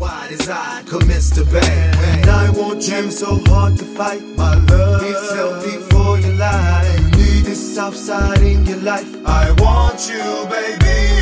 wide as I commence to bang. And I want you so hard to fight, my love. It's healthy for your life. You need this outside in your life. I want you, baby.